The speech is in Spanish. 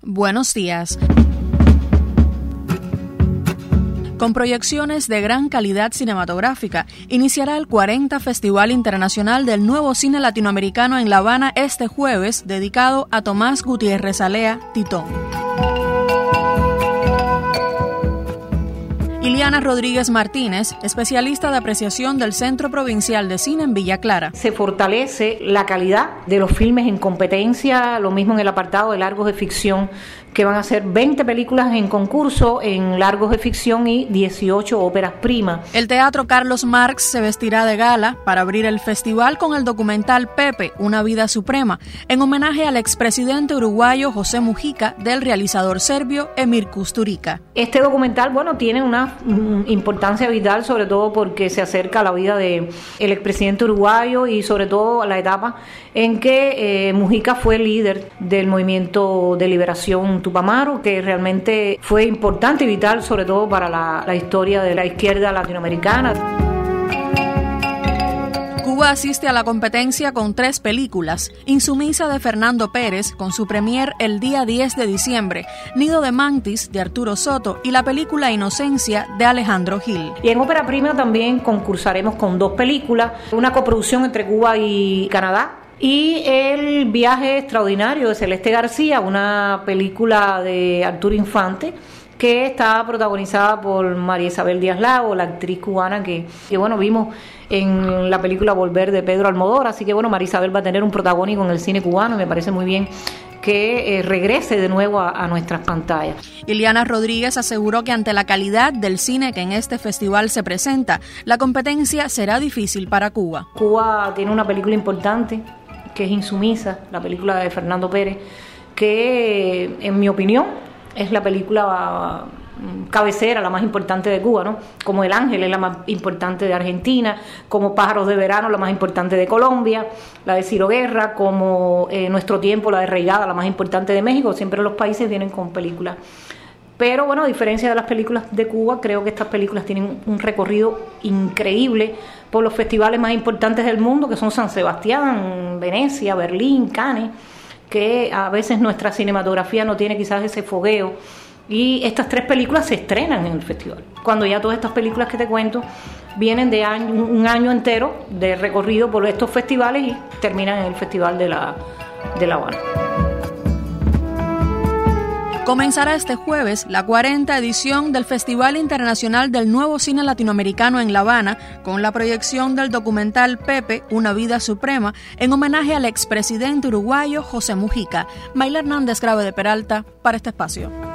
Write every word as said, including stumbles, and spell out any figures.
Buenos días. Con proyecciones de gran calidad cinematográfica, iniciará el cuarenta Festival Internacional del Nuevo Cine Latinoamericano en La Habana este jueves, dedicado a Tomás Gutiérrez Alea, Titón. Iliana Rodríguez Martínez, especialista de apreciación del Centro Provincial de Cine en Villa Clara. Se fortalece la calidad de los filmes en competencia, lo mismo en el apartado de largos de ficción, que van a ser veinte películas en concurso en largos de ficción y dieciocho óperas primas. El Teatro Carlos Marx se vestirá de gala para abrir el festival con el documental Pepe, una vida suprema, en homenaje al expresidente uruguayo José Mujica del realizador serbio Emir Kusturica. Este documental, bueno, tiene una mm, importancia vital, sobre todo porque se acerca a la vida del expresidente uruguayo y sobre todo a la etapa en que eh, Mujica fue líder del movimiento de liberación Tupamaro, que realmente fue importante y vital, sobre todo para la, la historia de la izquierda latinoamericana. Cuba asiste a la competencia con tres películas: Insumisa de Fernando Pérez, con su premier el día diez de diciembre, Nido de Mantis de Arturo Soto y la película Inocencia de Alejandro Gil. Y en ópera prima también concursaremos con dos películas, una coproducción entre Cuba y Canadá, y El viaje extraordinario de Celeste García, una película de Arturo Infante, que está protagonizada por María Isabel Díaz Lago, la actriz cubana que, que bueno, vimos en la película Volver de Pedro Almodóvar. Así que bueno, María Isabel va a tener un protagónico en el cine cubano y me parece muy bien que eh, regrese de nuevo a, a nuestras pantallas. Iliana Rodríguez aseguró que ante la calidad del cine que en este festival se presenta, la competencia será difícil para Cuba. Cuba tiene una película importante, que es Insumisa, la película de Fernando Pérez, que en mi opinión es la película cabecera, la más importante de Cuba, ¿no? Como El Ángel es la más importante de Argentina, como Pájaros de Verano la más importante de Colombia, la de Ciro Guerra, como eh, Nuestro Tiempo, la de Reigada, la más importante de México. Siempre los países vienen con películas. Pero bueno, a diferencia de las películas de Cuba, creo que estas películas tienen un recorrido increíble por los festivales más importantes del mundo, que son San Sebastián, Venecia, Berlín, Cannes, que a veces nuestra cinematografía no tiene quizás ese fogueo. Y estas tres películas se estrenan en el festival, cuando ya todas estas películas que te cuento vienen de año, un año entero de recorrido por estos festivales y terminan en el Festival de la, de La Habana. Comenzará este jueves la cuarenta edición del Festival Internacional del Nuevo Cine Latinoamericano en La Habana, con la proyección del documental Pepe, una vida suprema, en homenaje al expresidente uruguayo José Mujica. Mayla Hernández Grave de Peralta, para este espacio.